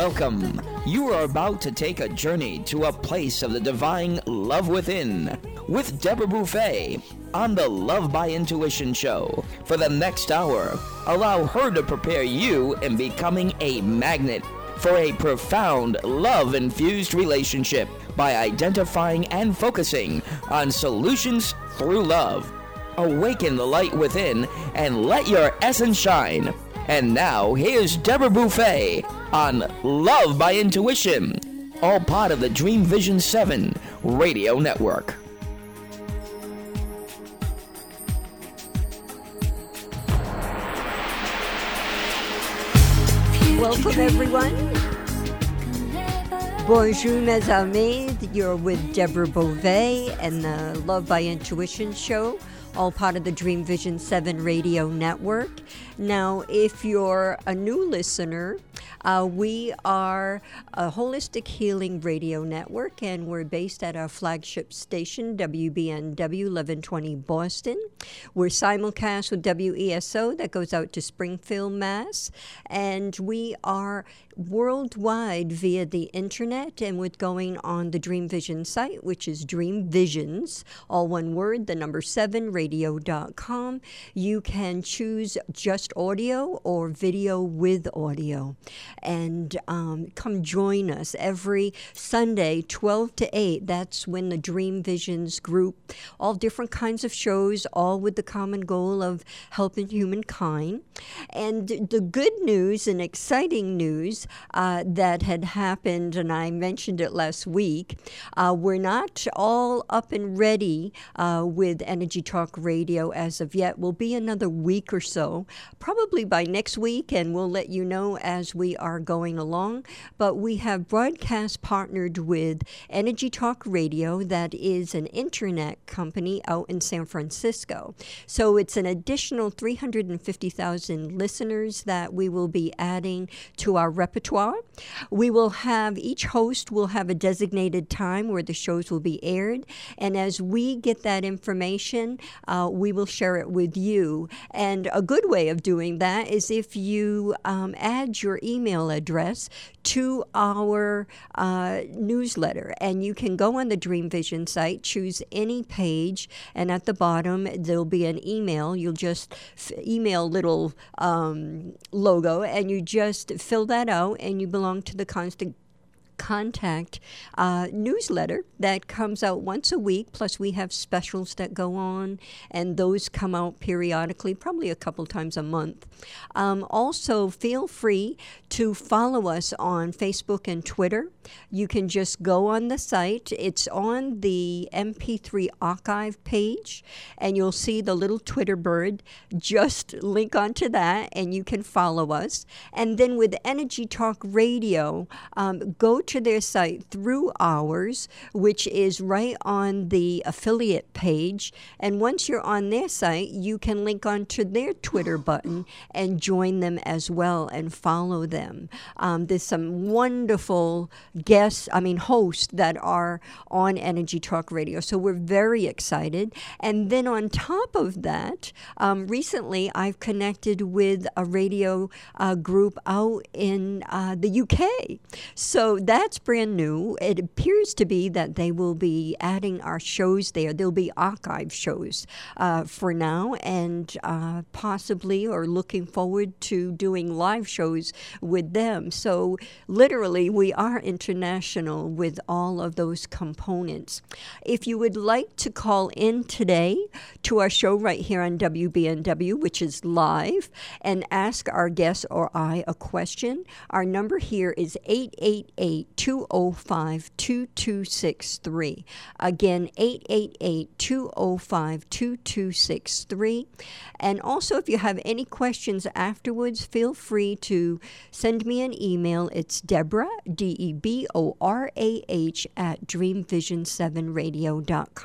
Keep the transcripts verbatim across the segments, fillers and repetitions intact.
Welcome. You are about to take a journey to a place of the divine love within with Deborah Buffet on the Love by Intuition show. For the next hour, allow her to prepare you in becoming a magnet for a profound love-infused relationship by identifying and focusing on solutions through love. Awaken the light within and let your essence shine. And now, here's Deborah Buffet on Love by Intuition, all part of the Dream Vision seven radio network. Welcome, everyone. Bonjour, mes amis. You're with Deborah Beauvais and the Love by Intuition show, all part of the Dream Vision seven radio network. Now, if you're a new listener, uh, we are a holistic healing radio network, and we're based at our flagship station, W B N W eleven twenty Boston. We're simulcast with W E S O that goes out to Springfield, Mass. And we are worldwide via the internet and with going on the Dream Vision site, which is Dream Visions, all one word, the number seven radio dot com. You can choose just audio or video with audio. And um, come join us every Sunday, twelve to eight. That's when the Dream Visions group, all different kinds of shows, all with the common goal of helping humankind. And the good news and exciting news uh, that had happened, and I mentioned it last week, uh, we're not all up and ready uh, with Energy Talk Radio as of yet. We'll be another week or so, probably by next week, and we'll let you know as we are going along. But we have broadcast partnered with Energy Talk Radio, that is an internet company out in San Francisco. So it's an additional three hundred fifty thousand listeners that we will be adding to our repertoire. We will have, each host will have a designated time where the shows will be aired. And as we get that information, uh, we will share it with you. And a good way of doing that is if you um, add your email address to our uh, newsletter. And you can go on the Dream Vision site, choose any page, and at the bottom there'll be an email. You'll just f- email little um, logo, and you just fill that out, and you belong to the constant contact uh, newsletter that comes out once a week. Plus we have specials that go on, and those come out periodically, probably a couple times a month. Um, also, feel free to follow us on Facebook and Twitter. You can just go on the site. It's on the M P three archive page, and you'll see the little Twitter bird. Just link onto that, and you can follow us. And then with Energy Talk Radio, um, go to their site through ours, which is right on the affiliate page. And once you're on their site, you can link onto their Twitter button and join them as well and follow them. Um, there's some wonderful guests, I mean hosts that are on Energy Talk Radio. So we're very excited. And then on top of that, um, recently I've connected with a radio uh, group out in uh, the U K. So that That's brand new. It appears to be that they will be adding our shows there. There'll be archive shows uh, for now, and uh, possibly or looking forward to doing live shows with them. So literally, we are international with all of those components. If you would like to call in today to our show right here on W B N W, which is live, and ask our guest or I a question, our number here is eight eight eight, two oh five, two two six three. Again, eight eight eight, two oh five, two two six three. And also, if you have any questions afterwards, feel free to send me an email. It's Deborah, D E B O R A H, at dream vision seven radio dot com.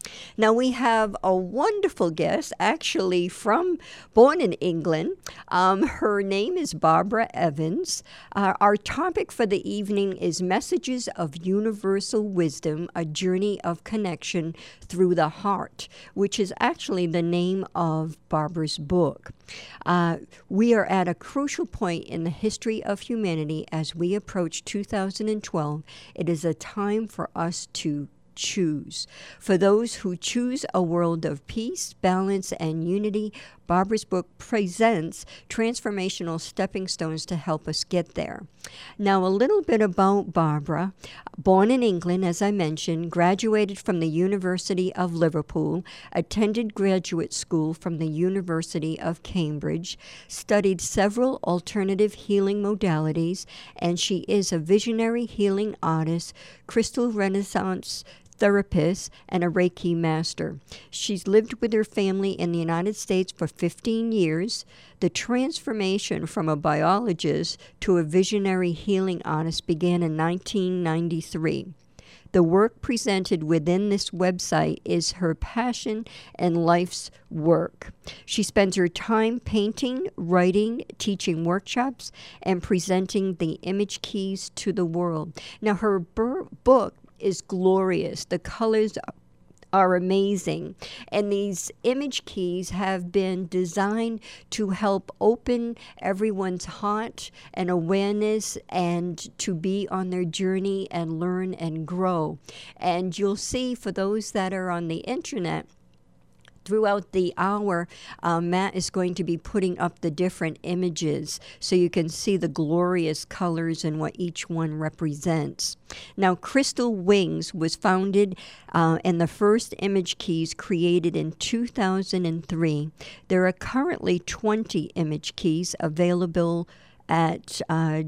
Now we have a wonderful guest, actually from born in England. Um, her name is Barbara Evans. Uh, our topic for the evening is Messages of Universal Wisdom, a Journey of Connection Through the Heart, which is actually the name of Barbara's book. Uh, we are at a crucial point in the history of humanity as we approach two thousand twelve. It is a time for us to choose. For those who choose a world of peace, balance, and unity, Barbara's book presents transformational stepping stones to help us get there. Now, a little bit about Barbara. Born in England, as I mentioned, graduated from the University of Liverpool, attended graduate school from the University of Cambridge, studied several alternative healing modalities, and she is a visionary healing artist, crystal renaissance therapist, and a Reiki master. She's lived with her family in the United States for fifteen years. The transformation from a biologist to a visionary healing artist began in nineteen ninety-three. The work presented within this website is her passion and life's work. She spends her time painting, writing, teaching workshops, and presenting the image keys to the world. Now, her bur- book is glorious. The colors are amazing. And these image keys have been designed to help open everyone's heart and awareness and to be on their journey and learn and grow. And you'll see, for those that are on the internet, throughout the hour, uh, Matt is going to be putting up the different images so you can see the glorious colors and what each one represents. Now, Crystal Wings was founded uh, and the first image keys created in two thousand three. There are currently twenty image keys available at uh,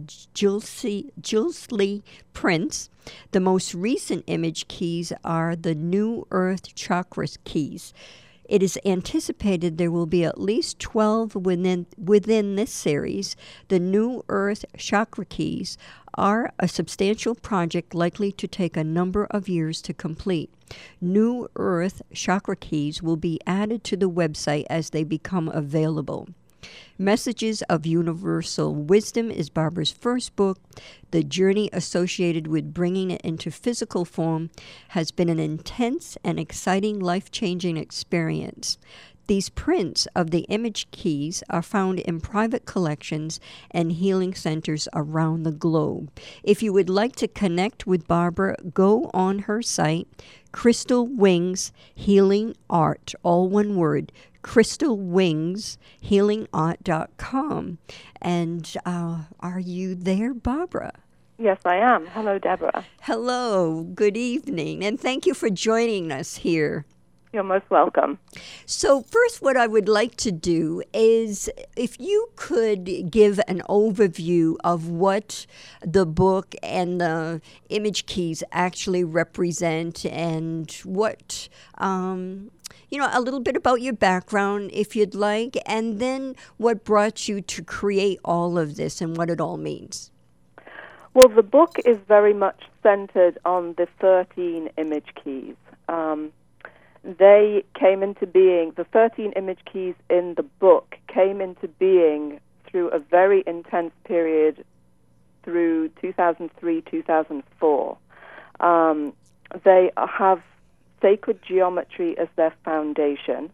Gilsley Prints. The most recent image keys are the New Earth Chakra keys. It is anticipated there will be at least twelve within within this series. The New Earth Chakra Keys are a substantial project likely to take a number of years to complete. New Earth Chakra Keys will be added to the website as they become available. Messages of Universal Wisdom is Barbara's first book. The journey associated with bringing it into physical form has been an intense and exciting life-changing experience. These prints of the image keys are found in private collections and healing centers around the globe. If you would like to connect with Barbara, go on her site, Crystal Wings Healing Art, all one word, crystal wings healing art dot com. And uh, are you there, Barbara? Yes, I am. Hello, Deborah. Hello, good evening, and thank you for joining us here. You're most welcome. So first, what I would like to do is if you could give an overview of what the book and the image keys actually represent and what, um, you know, a little bit about your background, if you'd like, and then what brought you to create all of this and what it all means. Well, the book is very much centered on the thirteen image keys. Um, They came into being, the thirteen image keys in the book came into being through a very intense period through two thousand three, two thousand four. Um, they have sacred geometry as their foundation,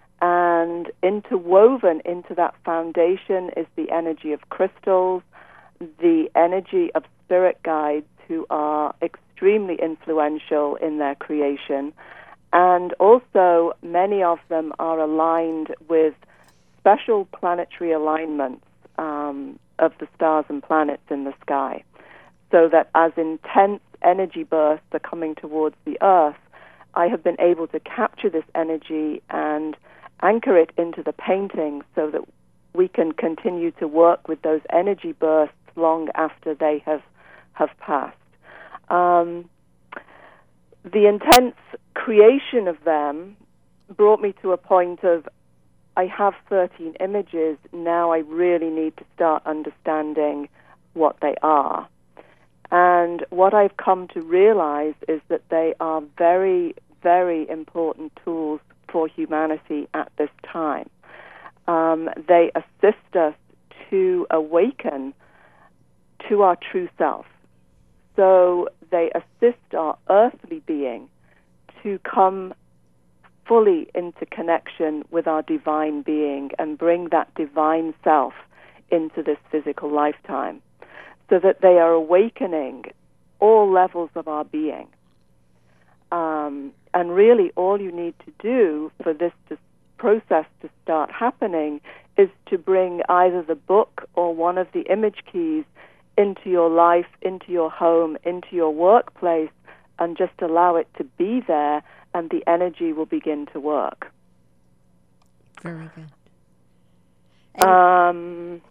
and interwoven into that foundation is the energy of crystals, the energy of spirit guides who are extremely influential in their creation. And also, many of them are aligned with special planetary alignments um, of the stars and planets in the sky. So that as intense energy bursts are coming towards the Earth, I have been able to capture this energy and anchor it into the painting so that we can continue to work with those energy bursts long after they have, have passed. Um, the intense creation of them brought me to a point of, I have thirteen images, now I really need to start understanding what they are. And what I've come to realize is that they are very very important tools for humanity at this time. Um, they assist us to awaken to our true self. So they assist our earthly being to come fully into connection with our divine being and bring that divine self into this physical lifetime, so that they are awakening all levels of our being. Um, and really all you need to do for this to, process to start happening is to bring either the book or one of the image keys into your life, into your home, into your workplace, and just allow it to be there, and the energy will begin to work. Very good. Um,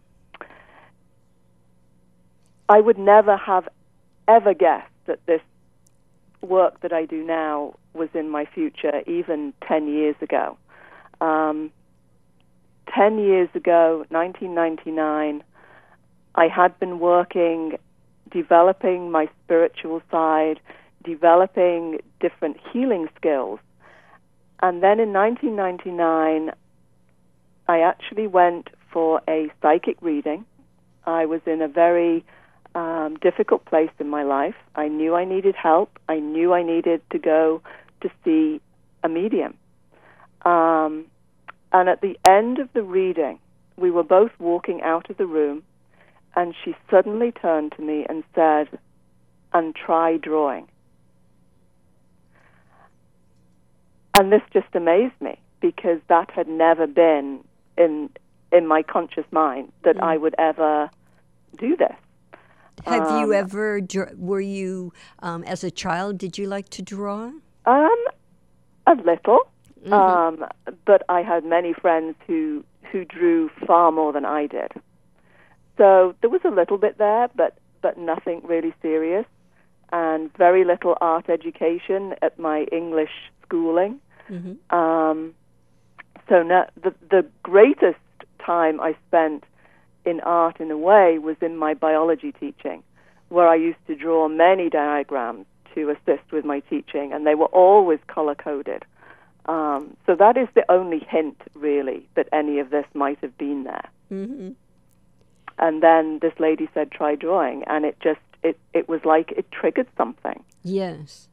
I would never have ever guessed that this work that I do now was in my future, even ten years ago. Um, ten years ago, nineteen ninety-nine, I had been working, developing my spiritual side, developing different healing skills. And then in nineteen ninety-nine, I actually went for a psychic reading. I was in a very um, difficult place in my life. I knew I needed help. I knew I needed to go to see a medium. Um, and at the end of the reading, we were both walking out of the room, and she suddenly turned to me and said, "And try drawing." And this just amazed me, because that had never been in in my conscious mind that mm. I would ever do this. Have um, you ever, were you, um, as a child, did you like to draw? Um, a little, mm-hmm. um, but I had many friends who, who drew far more than I did. So there was a little bit there, but, but nothing really serious, and very little art education at my English schooling. Mm-hmm. Um, so no, the the greatest time I spent in art, in a way, was in my biology teaching, where I used to draw many diagrams to assist with my teaching, and they were always color-coded. Um, so that is the only hint, really, that any of this might have been there. Mm-hmm. And then this lady said, "Try drawing," and it just, it, it was like it triggered something. Yes.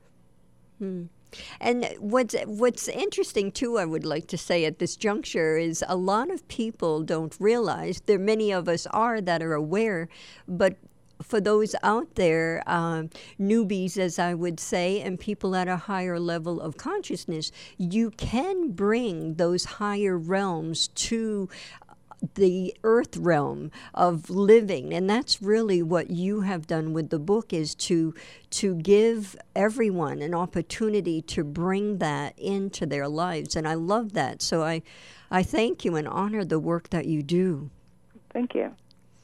Hmm. And what's what's interesting, too, I would like to say at this juncture, is a lot of people don't realize, there many of us are that are aware, but for those out there, um, newbies, as I would say, and people at a higher level of consciousness, you can bring those higher realms to the earth realm of living, and that's really what you have done with the book, is to to give everyone an opportunity to bring that into their lives. And I love that. So I I thank you and honor the work that you do. Thank you.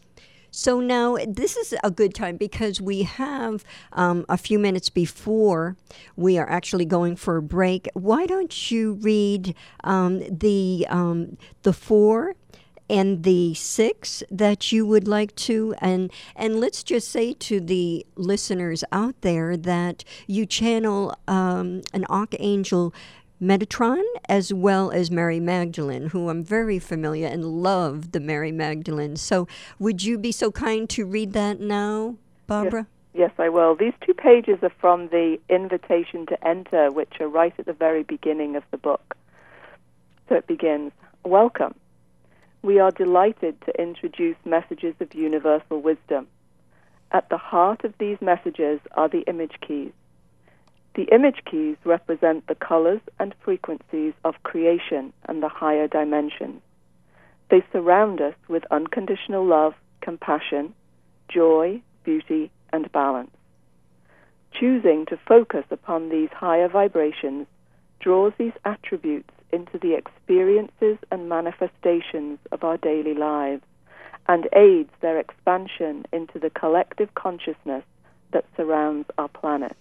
So now this is a good time, because we have um, a few minutes before we are actually going for a break. Why don't you read um, the um, the four and the six that you would like to, and and let's just say to the listeners out there that you channel um, an Archangel Metatron as well as Mary Magdalene, who I'm very familiar and love the Mary Magdalene. So would you be so kind to read that now, Barbara? Yes, yes, I will. These two pages are from the Invitation to Enter, which are right at the very beginning of the book. So it begins, "Welcome. We are delighted to introduce messages of universal wisdom. At the heart of these messages are the image keys. The image keys represent the colors and frequencies of creation and the higher dimensions. They surround us with unconditional love, compassion, joy, beauty, and balance. Choosing to focus upon these higher vibrations draws these attributes into the experiences and manifestations of our daily lives, and aids their expansion into the collective consciousness that surrounds our planet.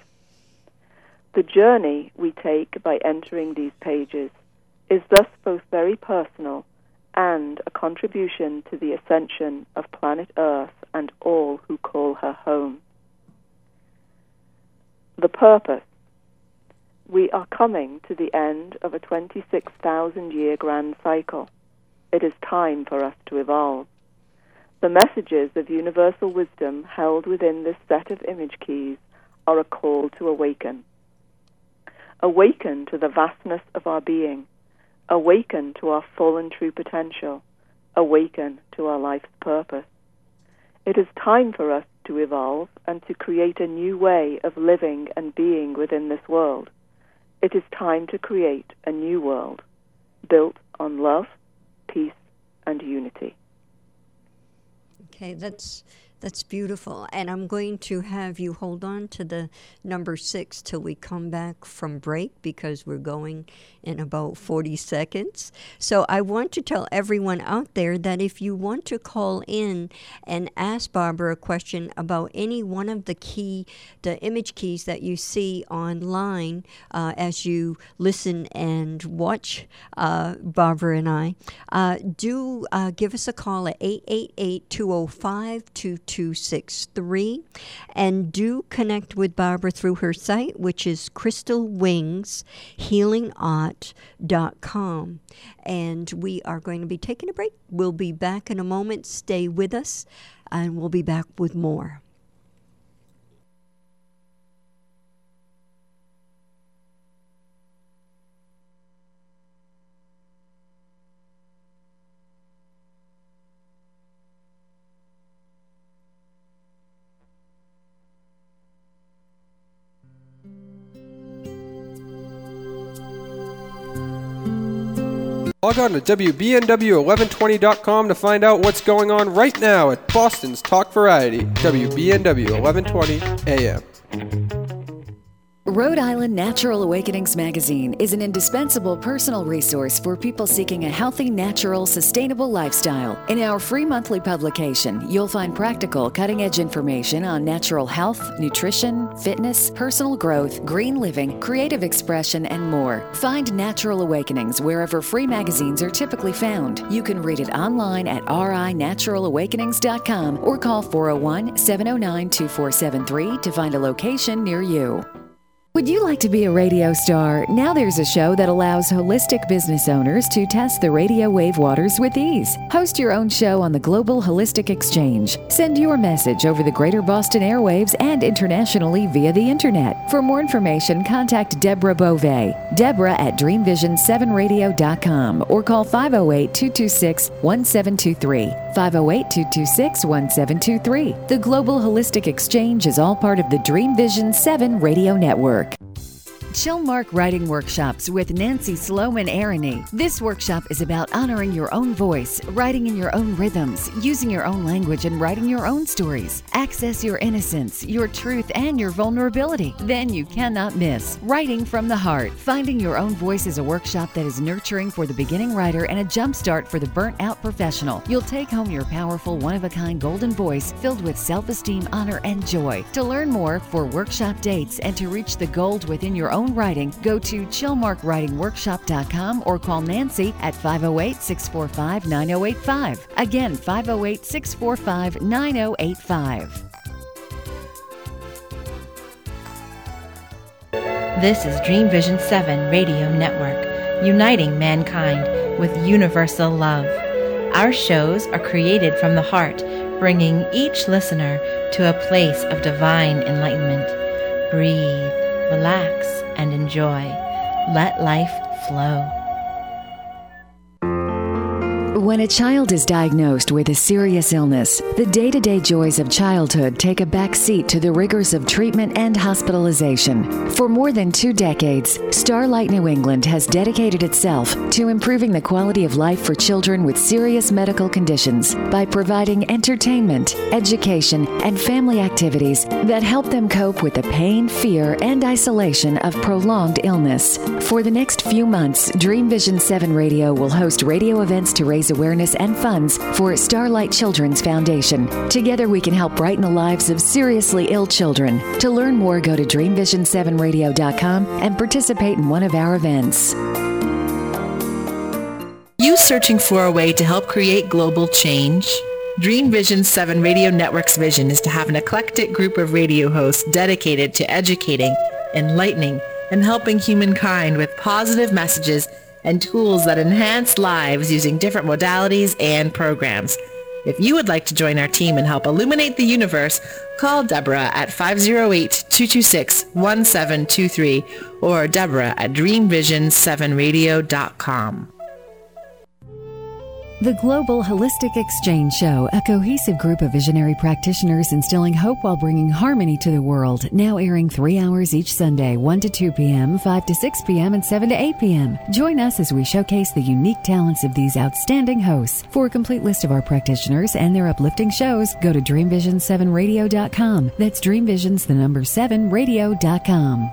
The journey we take by entering these pages is thus both very personal and a contribution to the ascension of planet Earth and all who call her home. The purpose. we are coming to the end of a twenty-six thousand year grand cycle. It is time for us to evolve. The messages of universal wisdom held within this set of image keys are a call to awaken. Awaken to the vastness of our being. Awaken to our full and true potential. Awaken to our life's purpose. It is time for us to evolve and to create a new way of living and being within this world. It is time to create a new world built on love, peace, and unity. Okay, that's that's beautiful. And I'm going to have you hold on to the number six till we come back from break, because we're going in about forty seconds. So I want to tell everyone out there that if you want to call in and ask Barbara a question about any one of the key, the image keys that you see online uh, as you listen and watch uh, Barbara and I, uh, do uh, give us a call at eight eight eight, two oh five, two two six three, and do connect with Barbara through her site, which is crystal wings healing art dot com. And we are going to be taking a break. We'll be back in a moment. Stay with us, and we'll be back with more. Log on to W B N W eleven twenty dot com to find out what's going on right now at Boston's Talk Variety, W B N W eleven twenty A M. Rhode Island Natural Awakenings magazine is an indispensable personal resource for people seeking a healthy, natural, sustainable lifestyle. In our free monthly publication, you'll find practical, cutting-edge information on natural health, nutrition, fitness, personal growth, green living, creative expression, and more. Find Natural Awakenings wherever free magazines are typically found. You can read it online at r i natural awakenings dot com or call four oh one, seven oh nine, two four seven three to find a location near you. Would you like to be a radio star? Now there's a show that allows holistic business owners to test the radio wave waters with ease. Host your own show on the Global Holistic Exchange. Send your message over the Greater Boston airwaves and internationally via the internet. For more information, contact Deborah Beauvais, Deborah at dream vision seven radio dot com, or call five oh eight, two two six, one seven two three, five oh eight, two two six, one seven two three. The Global Holistic Exchange is all part of the Dream Vision seven Radio Network. Chillmark Writing Workshops with Nancy Sloman Aroney. This workshop is about honoring your own voice, writing in your own rhythms, using your own language, and writing your own stories. Access your innocence, your truth, and your vulnerability. Then you cannot miss Writing from the Heart. Finding your own voice is a workshop that is nurturing for the beginning writer and a jumpstart for the burnt-out professional. You'll take home your powerful, one-of-a-kind golden voice filled with self-esteem, honor, and joy. To learn more, for workshop dates, and to reach the gold within your own writing, go to chillmark writing workshop dot com or call Nancy at five oh eight, six four five, nine oh eight five. Again, five oh eight, six four five, nine oh eight five. This is Dream Vision seven Radio Network, uniting mankind with universal love. Our shows are created from the heart, bringing each listener to a place of divine enlightenment. Breathe, relax, and enjoy. Let life flow. When a child is diagnosed with a serious illness, the day-to-day joys of childhood take a back seat to the rigors of treatment and hospitalization. For more than two decades, Starlight New England has dedicated itself to improving the quality of life for children with serious medical conditions by providing entertainment, education, and family activities that help them cope with the pain, fear, and isolation of prolonged illness. For the next few months, Dream Vision seven Radio will host radio events to raise awareness and funds for Starlight Children's Foundation. Together we can help brighten the lives of seriously ill children. To learn more, go to dream vision seven radio dot com and participate in one of our events. You searching for a way to help create global change? Dream Vision seven Radio Network's vision is to have an eclectic group of radio hosts dedicated to educating, enlightening, and helping humankind with positive messages and tools that enhance lives using different modalities and programs. If you would like to join our team and help illuminate the universe, call Deborah at five oh eight, two two six, one seven two three or Deborah at dream vision seven radio dot com. The Global Holistic Exchange Show, a cohesive group of visionary practitioners instilling hope while bringing harmony to the world. Now airing three hours each Sunday, one to two p.m., five to six p.m., and seven to eight p.m. Join us as we showcase the unique talents of these outstanding hosts. For a complete list of our practitioners and their uplifting shows, go to dream vision seven radio dot com. That's Dream Visions, the number seven, radio dot com.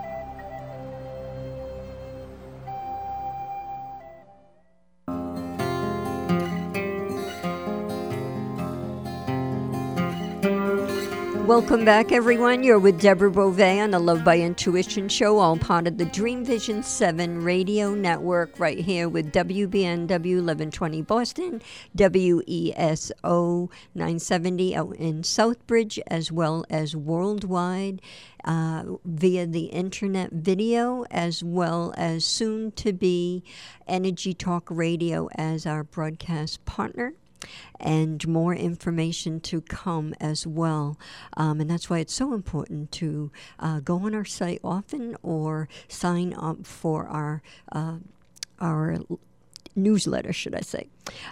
Welcome back, everyone. You're with Deborah Beauvais on the Love by Intuition show, all part of the Dream Vision seven radio network, right here with W B N W eleven twenty Boston, W E S O nine seventy out in Southbridge, as well as worldwide uh, via the internet video, as well as soon to be Energy Talk Radio as our broadcast partner. And more information to come as well. Um, and that's why it's so important to uh, go on our site often or sign up for our uh, our newsletter, should I say.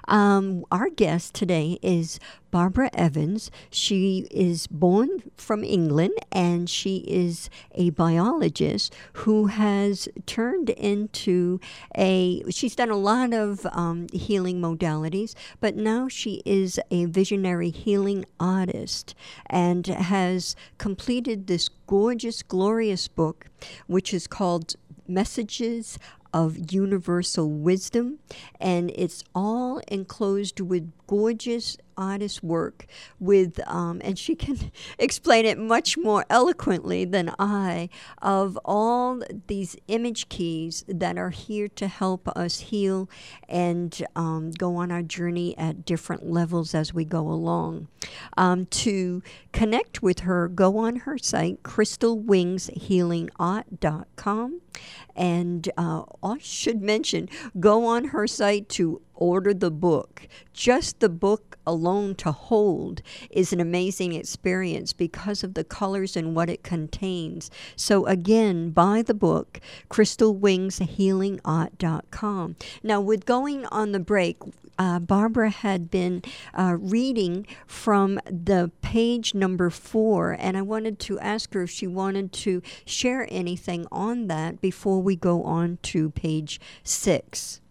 Um, our guest today is Barbara Evans. She is born from England, and she is a biologist who has turned into a, she's done a lot of um, healing modalities, but now she is a visionary healing artist and has completed this gorgeous, glorious book, which is called Messages of Universal Wisdom, and it's all enclosed with gorgeous artist work with um, and she can explain it much more eloquently than I, of all these image keys that are here to help us heal and um, go on our journey at different levels as we go along. Um, to connect with her, go on her site, crystal wings healing art dot com, and uh, I should mention, go on her site to order the book. Just the book alone to hold is an amazing experience because of the colors and what it contains. So again, buy the book, crystal wings healing art dot com. Now, with going on the break, uh, Barbara had been uh, reading from the page number four, and I wanted to ask her if she wanted to share anything on that before we go on to page six.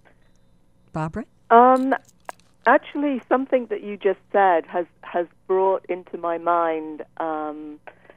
Barbara? Um, actually, something that you just said has, has brought into my mind um,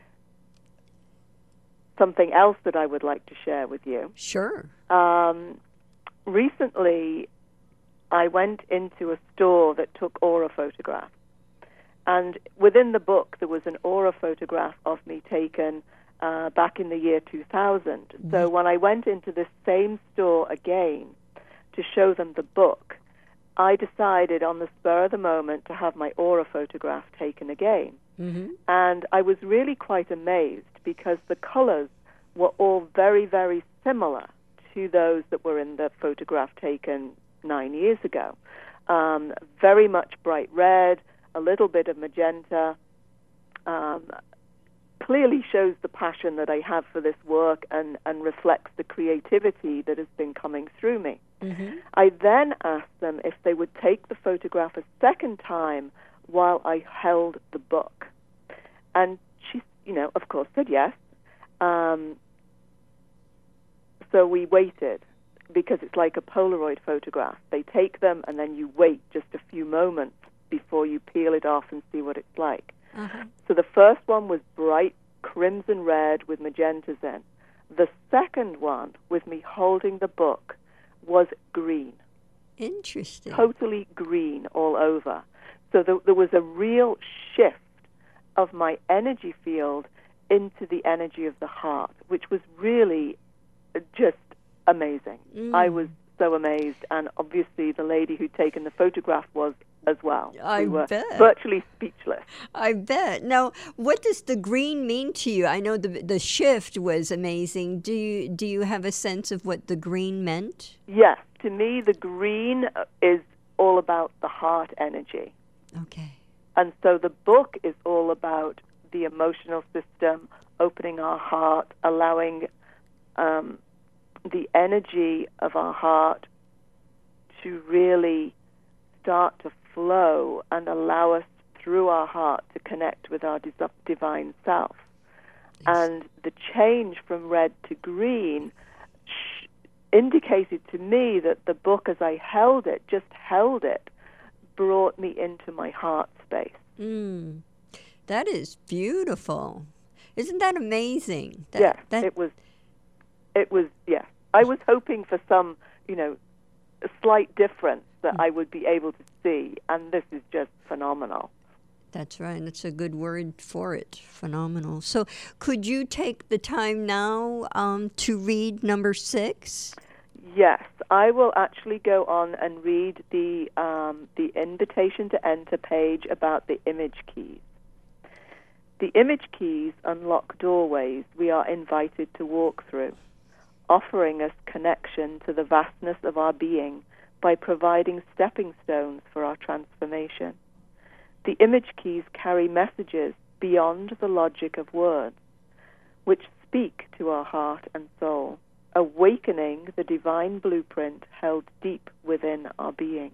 something else that I would like to share with you. Sure. Um, recently, I went into a store that took aura photographs. And within the book, there was an aura photograph of me taken uh, back in the year two thousand. Mm-hmm. So when I went into this same store again to show them the book, I decided on the spur of the moment to have my aura photograph taken again. Mm-hmm. And I was really quite amazed because the colors were all very, very similar to those that were in the photograph taken nine years ago. Um, very much bright red, a little bit of magenta, um, clearly shows the passion that I have for this work and, and reflects the creativity that has been coming through me. Mm-hmm. I then asked them if they would take the photograph a second time while I held the book. And she, you know, of course, said yes. Um, so we waited, because it's like a Polaroid photograph. They take them and then you wait just a few moments before you peel it off and see what it's like. Uh-huh. So the first one was bright crimson red with magentas in. The second one, with me holding the book, was green. Interesting. Totally green all over. So there, there was a real shift of my energy field into the energy of the heart, which was really just amazing. Mm. I was so amazed, and obviously the lady who'd taken the photograph was as well. I we were bet. virtually speechless. I bet. Now, what does the green mean to you? I know the the shift was amazing. Do you do you have a sense of what the green meant? Yes, to me the green is all about the heart energy. Okay. And so the book is all about the emotional system, opening our heart, allowing um, the energy of our heart to really start to flow and allow us through our heart to connect with our dis- divine self. Yes. And the change from red to green sh- indicated to me that the book, as I held it, just held it, brought me into my heart space. Mm. That is beautiful. Isn't that amazing? That, yes, that... it was. It was, yes. I was hoping for some, you know, a slight difference that I would be able to see, and this is just phenomenal. That's right. That's a good word for it. Phenomenal. So could you take the time now um, to read number six? Yes, I will actually go on and read the um, the invitation to enter page about the image keys. The image keys unlock doorways we are invited to walk through, offering us connection to the vastness of our being by providing stepping stones for our transformation. The image keys carry messages beyond the logic of words, which speak to our heart and soul, awakening the divine blueprint held deep within our being.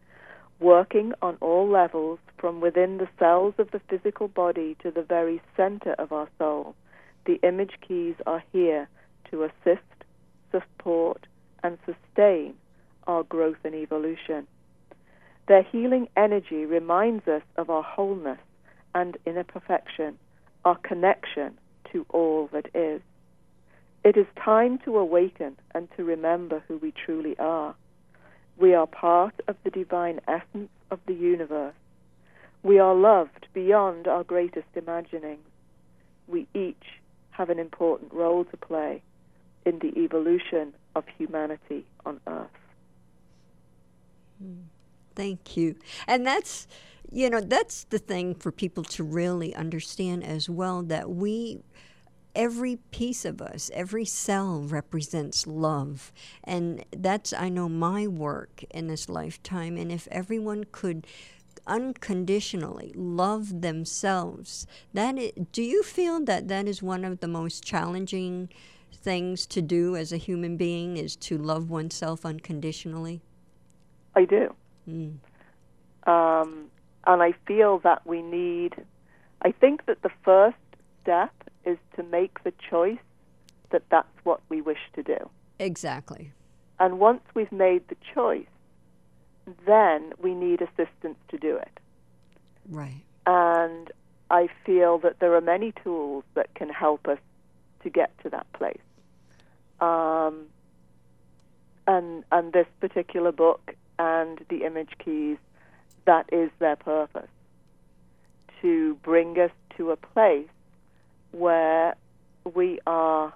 Working on all levels, from within the cells of the physical body to the very center of our soul, the image keys are here to assist, support, and sustain our growth and evolution. Their healing energy reminds us of our wholeness and inner perfection, our connection to all that is. It is time to awaken and to remember who we truly are. We are part of the divine essence of the universe. We are loved beyond our greatest imaginings. We each have an important role to play in the evolution of humanity on Earth. Thank you. And that's, you know, that's the thing for people to really understand as well, that we, every piece of us, every cell represents love. And that's, I know, my work in this lifetime. And if everyone could unconditionally love themselves, that is, do you feel that that is one of the most challenging things to do as a human being, is to love oneself unconditionally? I do. Mm. Um, and I feel that we need, I think that the first step is to make the choice that that's what we wish to do. Exactly. And once we've made the choice, then we need assistance to do it. Right. And I feel that there are many tools that can help us to get to that place. Um, and and this particular book and the image keys, that is their purpose, to bring us to a place where we are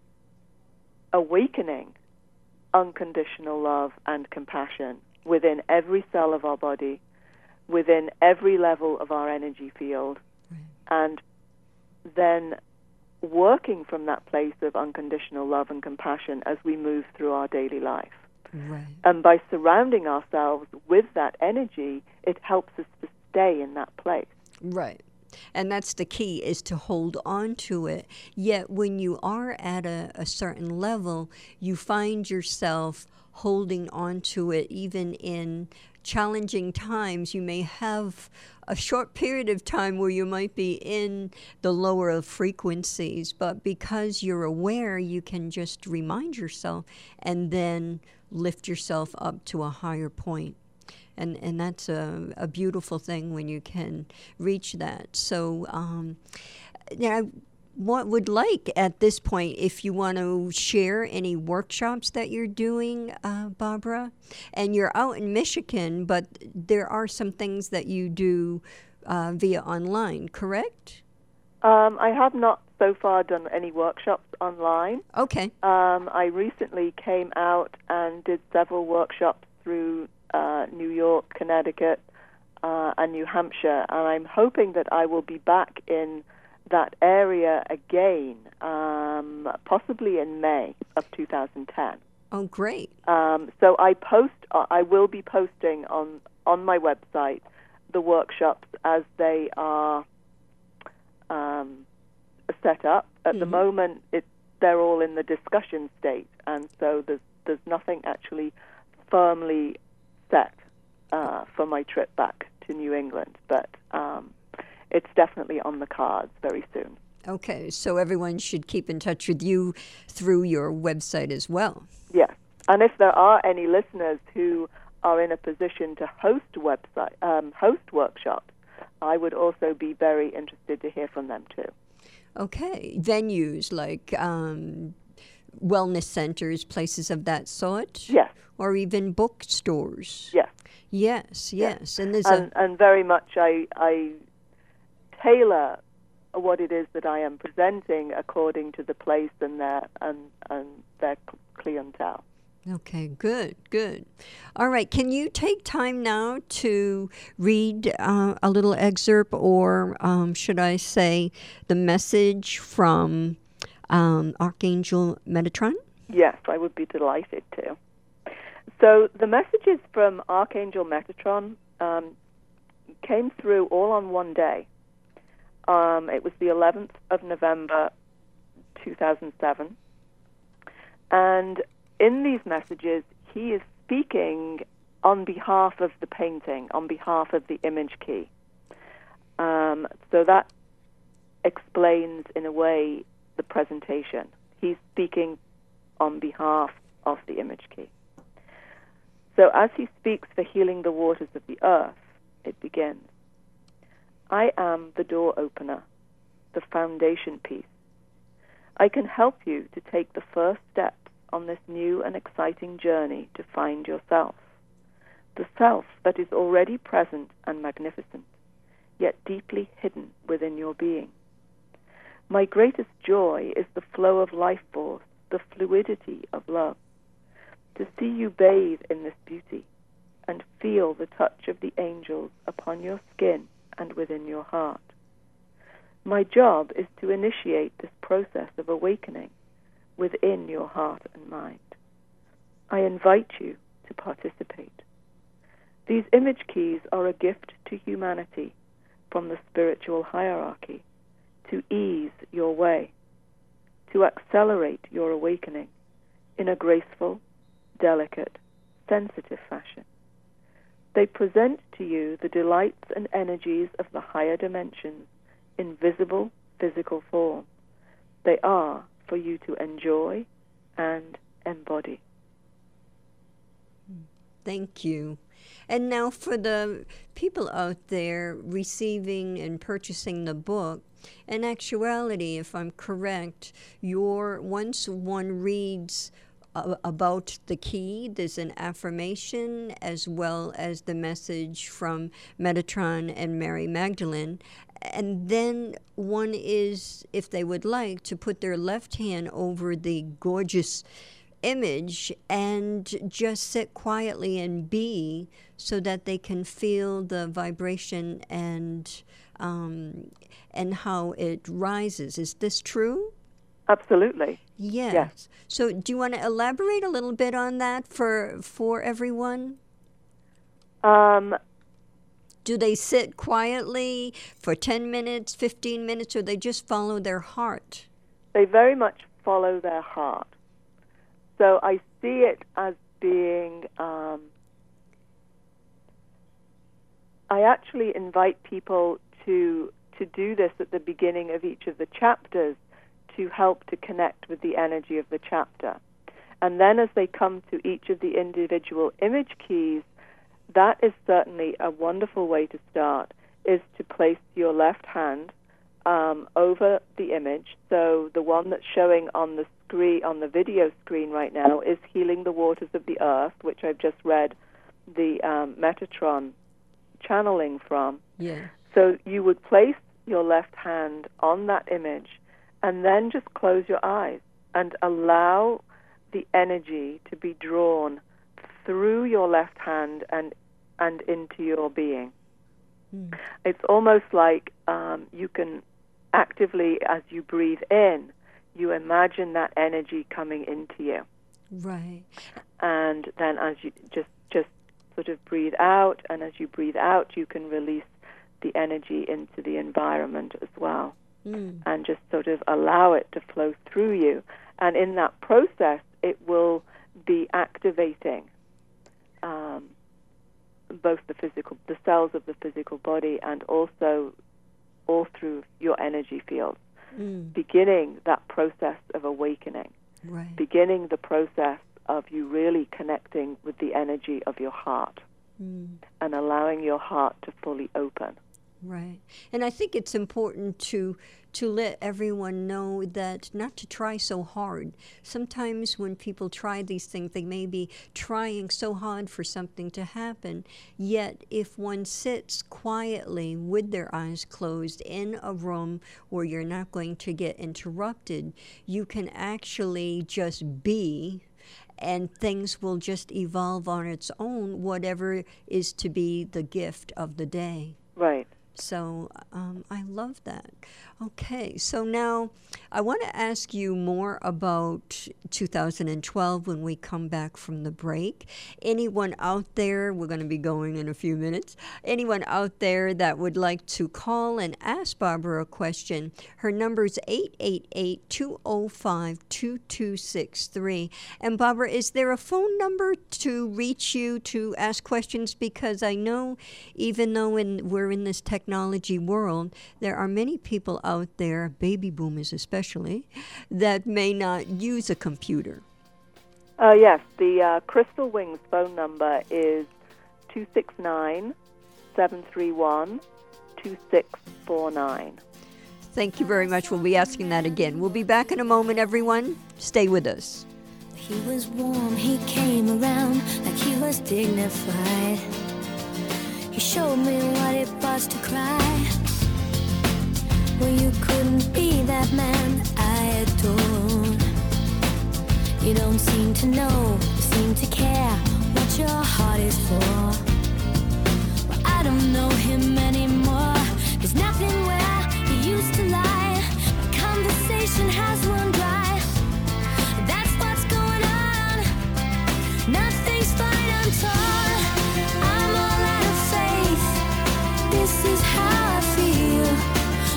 awakening unconditional love and compassion within every cell of our body, within every level of our energy field, right. And then working from that place of unconditional love and compassion as we move through our daily life. Right. And by surrounding ourselves with that energy, it helps us to stay in that place. Right. And that's the key, is to hold on to it. Yet when you are at a, a certain level, you find yourself holding on to it even in challenging times. You may have a short period of time where you might be in the lower frequencies, but because you're aware, you can just remind yourself and then lift yourself up to a higher point. And and that's a, a beautiful thing when you can reach that. So um, yeah, I want, would like at this point, if you want to share any workshops that you're doing, uh, Barbara. And you're out in Michigan, but there are some things that you do uh, via online, correct? Um, I have not so far done any workshops online. Okay. Um, I recently came out and did several workshops through uh, New York, Connecticut, uh, and New Hampshire, and I'm hoping that I will be back in that area again, um, possibly in May of two thousand ten. Oh, great. Um, so I post, uh, I will be posting on, on my website the workshops as they are um, set up. At mm-hmm. the moment, it, they're all in the discussion state, and so there's there's nothing actually firmly set uh, for my trip back to New England, but um, it's definitely on the cards very soon. Okay, so everyone should keep in touch with you through your website as well. Yes, and if there are any listeners who are in a position to host website, um, host workshops, I would also be very interested to hear from them too. Okay, venues like um, wellness centers, places of that sort? Yes. Or even bookstores? Yes. Yes, yes. yes. And there's and, a... and very much I, I tailor what it is that I am presenting according to the place and their and and their clientele. Okay, good, good. All right, can you take time now to read uh, a little excerpt, or um, should I say, the message from um, Archangel Metatron? Yes, I would be delighted to. So the messages from Archangel Metatron um, came through all on one day. Um, it was the eleventh of November, two thousand seven. And in these messages, he is speaking on behalf of the painting, on behalf of the image key. Um, so that explains, in a way, the presentation. He's speaking on behalf of the image key. So as he speaks for healing the waters of the earth, it begins. I am the door opener, the foundation piece. I can help you to take the first steps on this new and exciting journey to find yourself, the self that is already present and magnificent, yet deeply hidden within your being. My greatest joy is the flow of life force, the fluidity of love. To see you bathe in this beauty and feel the touch of the angels upon your skin and within your heart. My job is to initiate this process of awakening within your heart and mind. I invite you to participate. These image keys are a gift to humanity from the spiritual hierarchy to ease your way, to accelerate your awakening in a graceful, delicate, sensitive fashion. They present to you the delights and energies of the higher dimensions in visible physical form. They are for you to enjoy and embody. Thank you. And now for the people out there receiving and purchasing the book, in actuality, if I'm correct, your once one reads uh, about the key, there's an affirmation as well as the message from Metatron and Mary Magdalene. And then one is, if they would like, to put their left hand over the gorgeous image and just sit quietly and be, so that they can feel the vibration and um, and how it rises. Is this true? Absolutely. Yes. Yes. So do you want to elaborate a little bit on that for for everyone? Um, Do they sit quietly for ten minutes, fifteen minutes, or they just follow their heart? They very much follow their heart. So I see it as being, um, I actually invite people to to do this at the beginning of each of the chapters to help to connect with the energy of the chapter. And then as they come to each of the individual image keys, that is certainly a wonderful way to start, is to place your left hand um, over the image. So the one that's showing on the screen, on the video screen right now, is Healing the Waters of the Earth, which I've just read the um, Metatron channeling from. Yeah. So you would place your left hand on that image And then just close your eyes and allow the energy to be drawn through your left hand and and into your being. Mm. It's almost like um, you can actively, as you breathe in, you imagine that energy coming into you. Right. And then as you just just sort of breathe out, and as you breathe out, you can release the energy into the environment as well. Mm. And just sort of allow it to flow through you. And in that process, it will be activating um, both the physical, the cells of the physical body, and also all through your energy fields, mm. beginning that process of awakening, right. beginning the process of you really connecting with the energy of your heart, mm. and allowing your heart to fully open. Right. And I think it's important to to let everyone know that not to try so hard. Sometimes when people try these things, they may be trying so hard for something to happen. Yet if one sits quietly with their eyes closed in a room where you're not going to get interrupted, you can actually just be, and things will just evolve on its own, whatever is to be the gift of the day. Right. So um, I love that. Okay, so now I want to ask you more about two thousand twelve when we come back from the break. Anyone out there, we're going to be going in a few minutes, anyone out there that would like to call and ask Barbara a question, her number is eight eight eight, two oh five, two two six three. And Barbara, is there a phone number to reach you to ask questions? Because I know even though in, we're in this technology world, there are many people out there, baby boomers especially, that may not use a computer. Uh, yes, the uh, Crystal Wings phone number is two six nine, seven three one, two six four nine. Thank you very much. We'll be asking that again. We'll be back in a moment, everyone. Stay with us. He was warm, he came around like he was dignified. He showed me what it was to cry. Well, you couldn't be that man I adored. You don't seem to know, seem to care what your heart is for. Well, I don't know him anymore. There's nothing where he used to lie. My conversation has run dry. That's what's going on. Nothing's fine, I'm torn. I'm all out of faith. This is how I feel.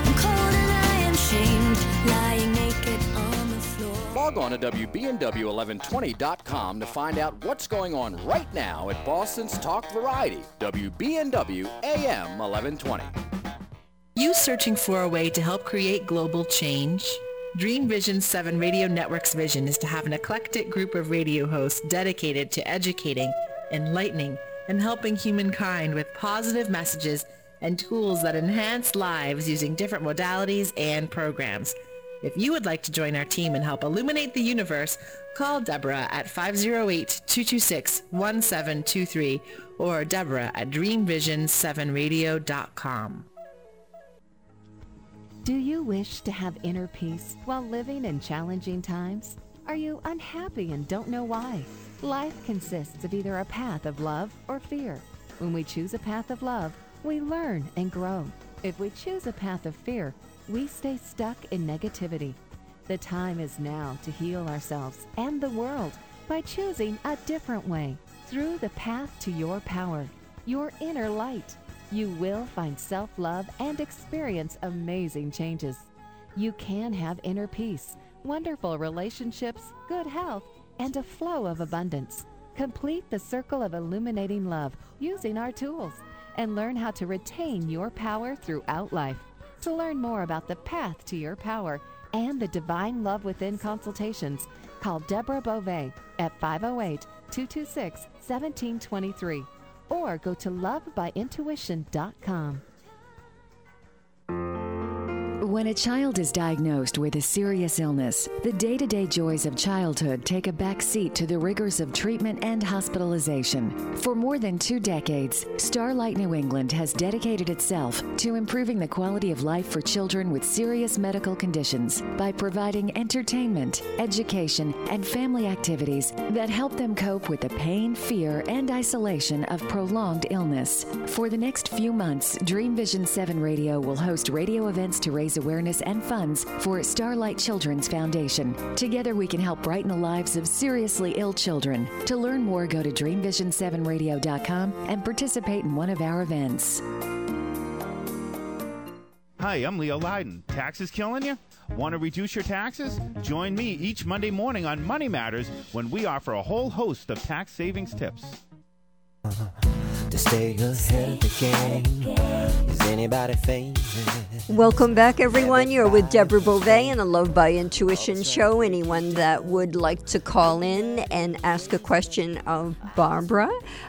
Lying naked on the floor. Log on to W B N W eleven twenty dot com to find out what's going on right now at Boston's Talk Variety, W B N W A M eleven twenty. You searching for a way to help create global change? Dream Vision seven Radio Network's vision is to have an eclectic group of radio hosts dedicated to educating, enlightening, and helping humankind with positive messages and tools that enhance lives using different modalities and programs. If you would like to join our team and help illuminate the universe, call Deborah at five oh eight, two two six, one seven two three or Deborah at dream vision seven radio dot com. Do you wish to have inner peace while living in challenging times? Are you unhappy and don't know why? Life consists of either a path of love or fear. When we choose a path of love, we learn and grow. If we choose a path of fear, we stay stuck in negativity. The time is now to heal ourselves and the world by choosing a different way. Through the path to your power, your inner light, you will find self-love and experience amazing changes. You can have inner peace, wonderful relationships, good health, and a flow of abundance. Complete the circle of illuminating love using our tools, and learn how to retain your power throughout life. To learn more about the path to your power and the Divine Love Within consultations, call Deborah Beauvais at five oh eight, two two six, one seven two three or go to love by intuition dot com. When a child is diagnosed with a serious illness, the day-to-day joys of childhood take a back seat to the rigors of treatment and hospitalization. For more than two decades, Starlight New England has dedicated itself to improving the quality of life for children with serious medical conditions by providing entertainment, education, and family activities that help them cope with the pain, fear, and isolation of prolonged illness. For the next few months, Dream Vision seven Radio will host radio events to raise awareness and funds for Starlight Children's Foundation. Together we can help brighten the lives of seriously ill children. To learn more, go to dream vision seven radio dot com and participate in one of our events. Hi, I'm Leo Leiden. Taxes killing you? Want to reduce your taxes? Join me each Monday morning on Money Matters when we offer a whole host of tax savings tips. To stay ahead of the game. Is anybody famous? Welcome back, everyone. You're with Deborah Beauvais in the Love by Intuition show. Anyone that would like to call in and ask a question of Barbara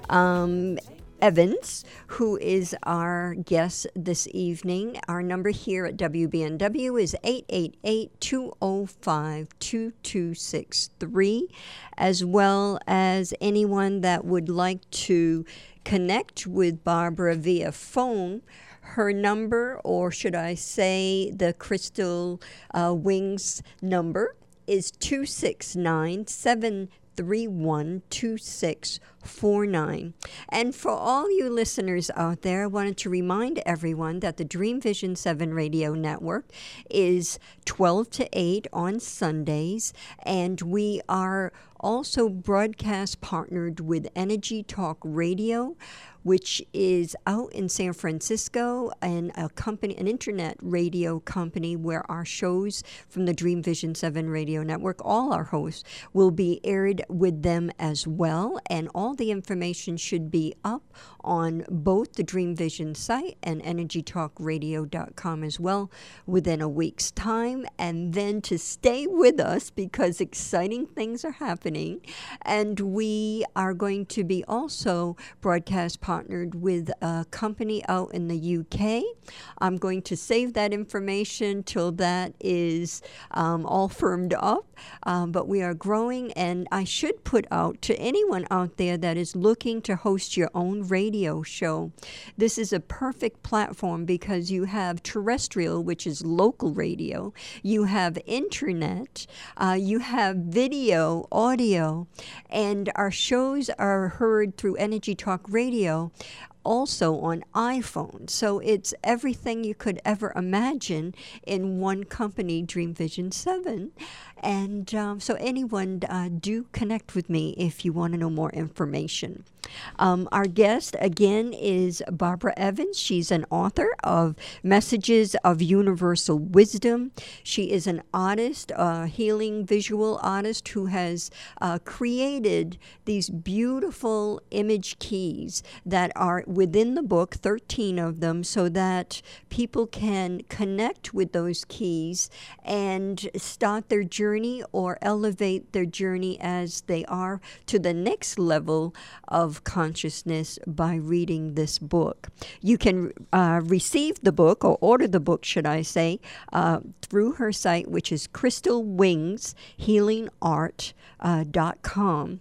um, Evans, who is our guest this evening. Our number here at W B N W is eight eight eight, two oh five, two two six three, as well as anyone that would like to connect with Barbara via phone. Her number, or should I say the Crystal uh, Wings number, is two six nine, seven three one, two six four nine. And for all you listeners out there, I wanted to remind everyone that the Dream Vision seven Radio Network is twelve to eight on Sundays, and we are also broadcast partnered with Energy Talk Radio, which is out in San Francisco, and a company, an internet radio company where our shows from the Dream Vision seven Radio Network, all our hosts, will be aired with them as well. And all the information should be up on both the Dream Vision site and energy talk radio dot com as well within a week's time. And then to stay with us, because exciting things are happening, and we are going to be also broadcast partnered with a company out in the U K. I'm going to save that information till that is um, all firmed up, um, but we are growing, and I should put out to anyone out there that is looking to host your own radio show, this is a perfect platform because you have terrestrial, which is local radio, you have internet, uh, you have video, audio, and our shows are heard through Energy Talk Radio, also on iPhone. So it's everything you could ever imagine in one company, Dream Vision seven. And um, so anyone, uh, do connect with me if you want to know more information. Um, our guest, again, is Barbara Evans. She's an author of Messages of Universal Wisdom. She is an artist, a healing visual artist who has uh, created these beautiful image keys that are within the book, thirteen of them, so that people can connect with those keys and start their journey or elevate their journey as they are to the next level of consciousness by reading this book. You can uh, receive the book, or order the book, should I say, uh, through her site, which is crystal wings healing art dot com.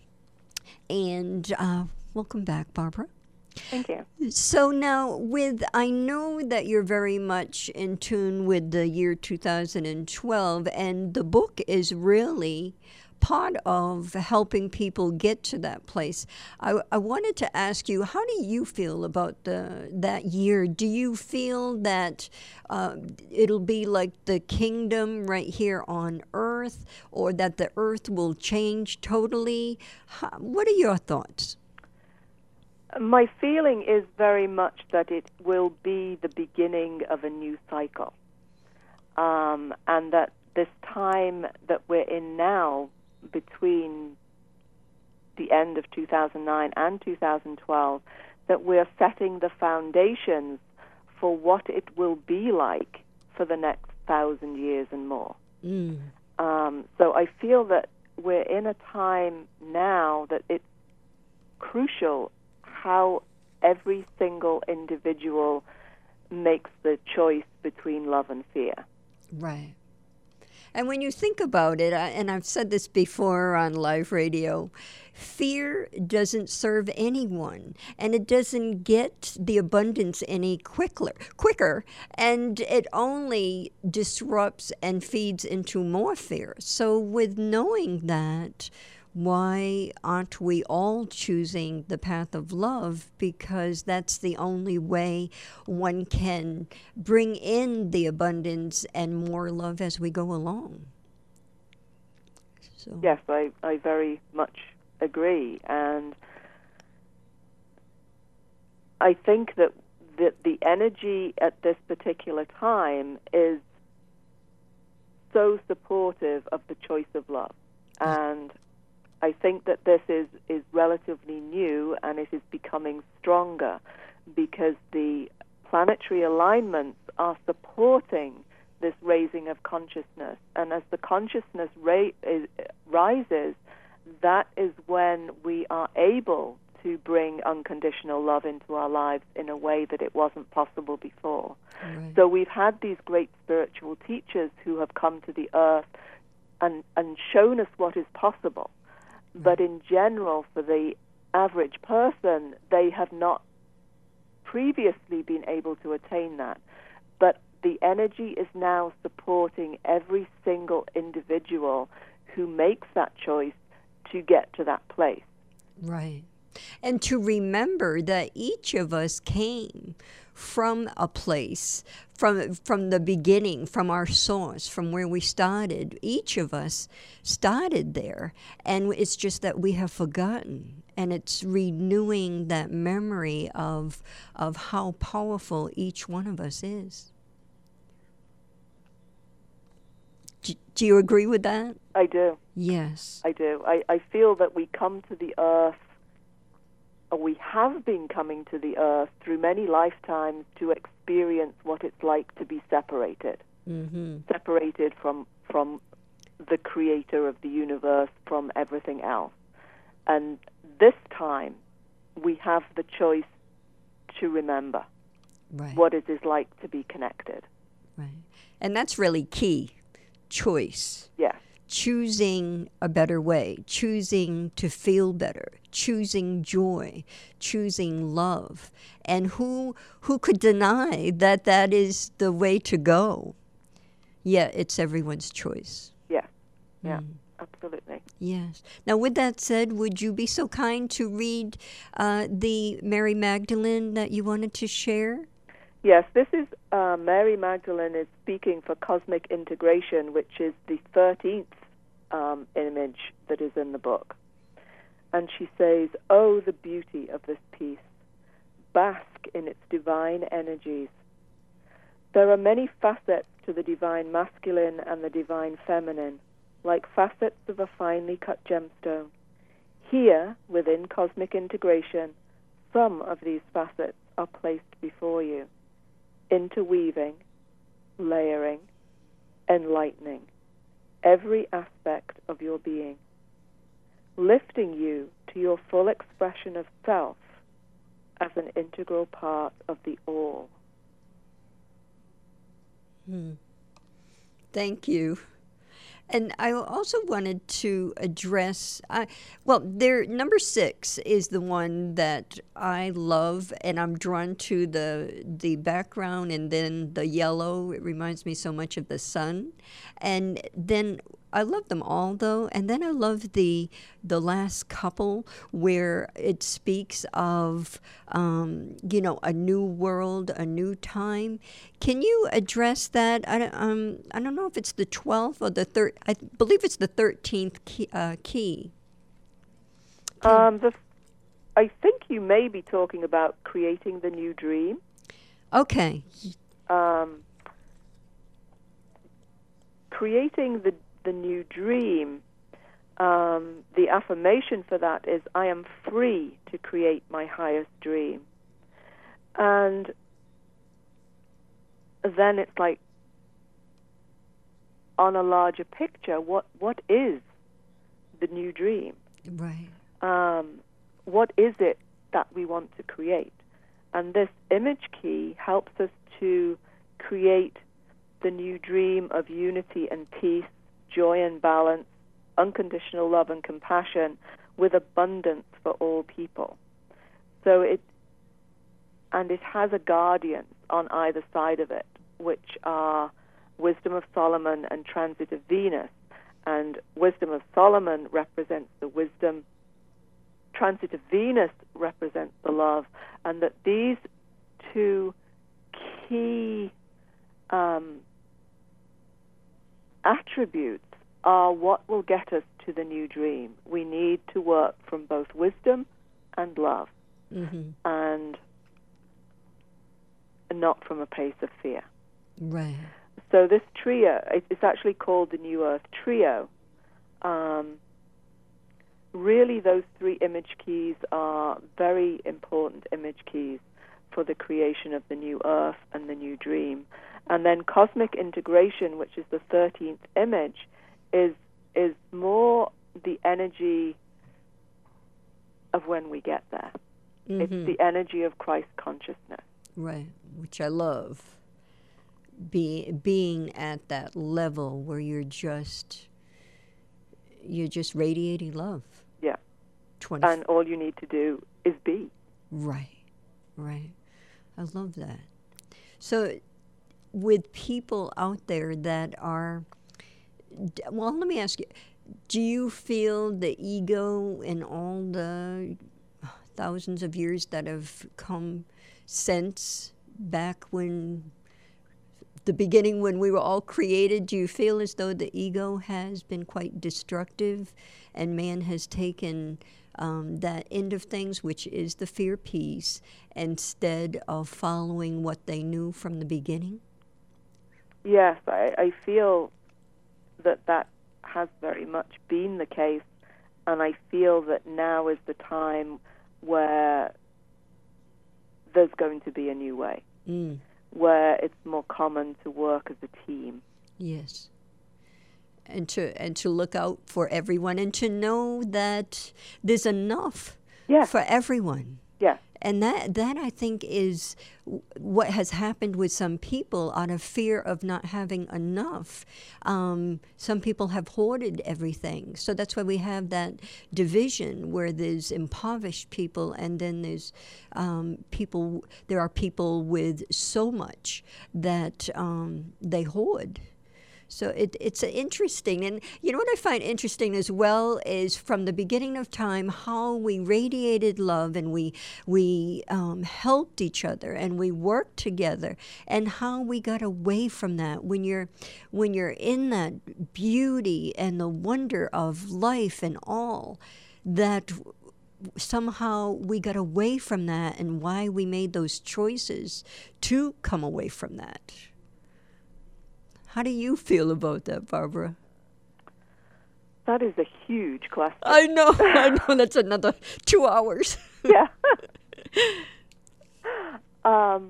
And uh, welcome back, Barbara. Thank you. So now, with I know that you're very much in tune with the year two thousand twelve, and the book is really part of helping people get to that place. I, I wanted to ask you, how do you feel about the that year? Do you feel that uh, it'll be like the kingdom right here on Earth, or that the Earth will change totally? How, what are your thoughts? My feeling is very much that it will be the beginning of a new cycle, um, and that this time that we're in now, between the end of two thousand nine and two thousand twelve, that we're setting the foundations for what it will be like for the next thousand years and more. Mm. Um, so I feel that we're in a time now that it's crucial how every single individual makes the choice between love and fear. Right. And when you think about it, I- and I've said this before on live radio, fear doesn't serve anyone, and it doesn't get the abundance any quicker, quicker, and it only disrupts and feeds into more fear. So with knowing that, why aren't we all choosing the path of love? Because that's the only way one can bring in the abundance and more love as we go along. So. Yes, I, I very much agree. And I think that the, the energy at this particular time is so supportive of the choice of love. And I think that this is, is relatively new, and it is becoming stronger because the planetary alignments are supporting this raising of consciousness. And as the consciousness ra- is, rises, that is when we are able to bring unconditional love into our lives in a way that it wasn't possible before. Right. So we've had these great spiritual teachers who have come to the earth and, and shown us what is possible. But in general, for the average person, they have not previously been able to attain that. But the energy is now supporting every single individual who makes that choice to get to that place. Right. And to remember that each of us came from a place, from from the beginning, from our source, from where we started. Each of us started there, and it's just that we have forgotten. And it's renewing that memory of of how powerful each one of us is. Do, do you agree with that? I do. Yes. I do. I, I feel that we come to the earth, or we have been coming to the earth through many lifetimes to experience what it's like to be separated. Mm-hmm. Separated from from the creator of the universe, from everything else. And this time, we have the choice to remember right. what it is like to be connected. Right. And that's really key. Choice. Yes. Choosing a better way, choosing to feel better, choosing joy, choosing love. And who who could deny that that is the way to go? Yeah, it's everyone's choice. Yes. Yeah. Mm. Absolutely. Yes. Now, with that said, would you be so kind to read uh, the Mary Magdalene that you wanted to share? Yes, this is uh, Mary Magdalene is speaking for Cosmic Integration, which is the thirteenth um, image that is in the book. And she says, "Oh, the beauty of this piece. Bask in its divine energies. There are many facets to the divine masculine and the divine feminine, like facets of a finely cut gemstone. Here, within Cosmic Integration, some of these facets are placed before you, interweaving, layering, enlightening every aspect of your being, lifting you to your full expression of self as an integral part of the all." Hmm. Thank you. And I also wanted to address, uh, well, there number six is the one that I love, and I'm drawn to the the background, and then the yellow. It reminds me so much of the sun, and then I love them all though, and then I love the the last couple where it speaks of um, you know a new world, a new time. Can you address that? I don't, um I don't know if it's the twelfth or the third. I believe it's the thirteenth key. Uh, key. Um, the, I think you may be talking about creating the new dream. Okay. Um, creating the the new dream, um, the affirmation for that is, I am free to create my highest dream. And then it's like, on a larger picture, what what is the new dream? Right. Um, what is it that we want to create? And this image key helps us to create the new dream of unity and peace, joy and balance, unconditional love and compassion, with abundance for all people. So it, and it has a guardian on either side of it, which are Wisdom of Solomon and Transit of Venus. And Wisdom of Solomon represents the wisdom, Transit of Venus represents the love, and that these two key um, attributes are what will get us to the new dream. We need to work from both wisdom and love, mm-hmm. and not from a place of fear. Right. So this trio, it's actually called the New Earth Trio. Um, really, those three image keys are very important image keys for the creation of the new earth and the new dream. And then cosmic integration, which is the thirteenth image, is is more the energy of when we get there. Mm-hmm. It's the energy of Christ consciousness. Right, which I love. Be, being at that level where you're just you're just radiating love. Yeah. twenty And all you need to do is be. Right, right. I love that. So with people out there that are, well, let me ask you, do you feel the ego in all the thousands of years that have come since back when the beginning, when we were all created, do you feel as though the ego has been quite destructive and man has taken um, that end of things, which is the fear piece, instead of following what they knew from the beginning? Yes, I, I feel that that has very much been the case, and I feel that now is the time where there's going to be a new way. Mm. Where it's more common to work as a team. Yes. And to and to look out for everyone and to know that there's enough yes. for everyone. Yes. And that, that, I think, is what has happened with some people out of fear of not having enough. Um, some people have hoarded everything. So that's why we have that division where there's impoverished people and then there's um, people, there are people with so much that um, they hoard. So it, it's interesting. And you know what I find interesting as well is from the beginning of time how we radiated love and we we um, helped each other and we worked together, and how we got away from that. When you're when you're in that beauty and the wonder of life and all, that somehow we got away from that, and why we made those choices to come away from that. How do you feel about that, Barbara? That is a huge question. I know, I know. That's another two hours. Yeah. um,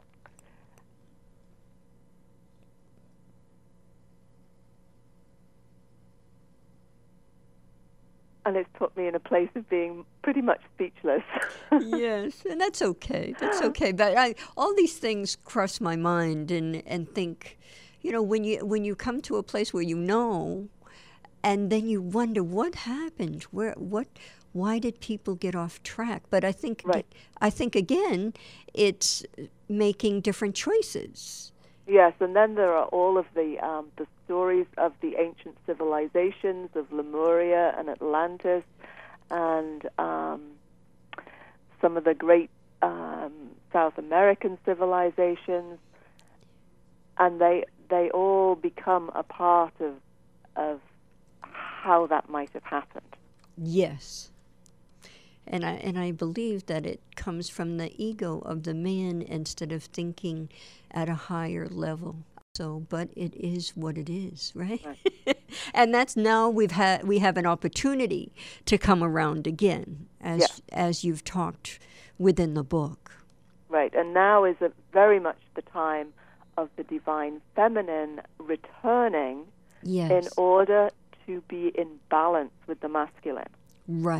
and it's put me in a place of being pretty much speechless. Yes, and that's okay. That's okay. But I, all these things cross my mind and, and think, you know, when you when you come to a place where you know, and then you wonder what happened, where, what, why did people get off track? But I think, right. I think again, it's making different choices. Yes, and then there are all of the um, the stories of the ancient civilizations of Lemuria and Atlantis, and um, some of the great um, South American civilizations, and they they all become a part of of how that might have happened. Yes. And I and I believe that it comes from the ego of the man instead of thinking at a higher level. So, but it is what it is, right? right. And that's now we've had we have an opportunity to come around again, as yeah. as you've talked within the book. Right, and now is a very much the time of the divine feminine returning yes. in order to be in balance with the masculine. Right.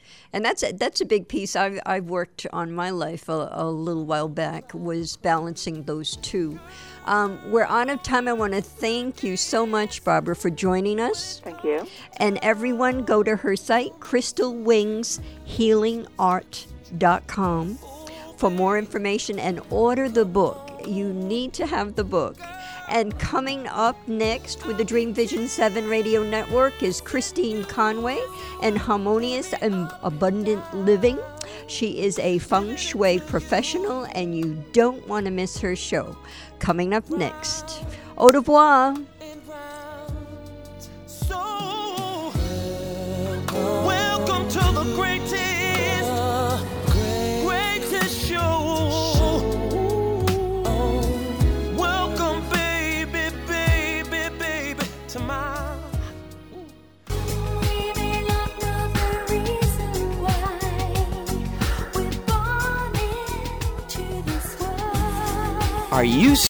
And that's a, that's a big piece. I've, I've worked on my life a, a little while back, was balancing those two. Um, we're out of time. I want to thank you so much, Barbara, for joining us. Thank you. And everyone, go to her site, crystal wings healing art dot com, for more information and order the book. You need to have the book. And coming up next with the Dream Vision seven Radio Network is Christine Conway and Harmonious and Abundant Living. She is a feng shui professional, and you don't want to miss her show. Coming up next. Au revoir. So, welcome to the greatest, greatest show. Welcome, baby, baby, baby, to my. Are you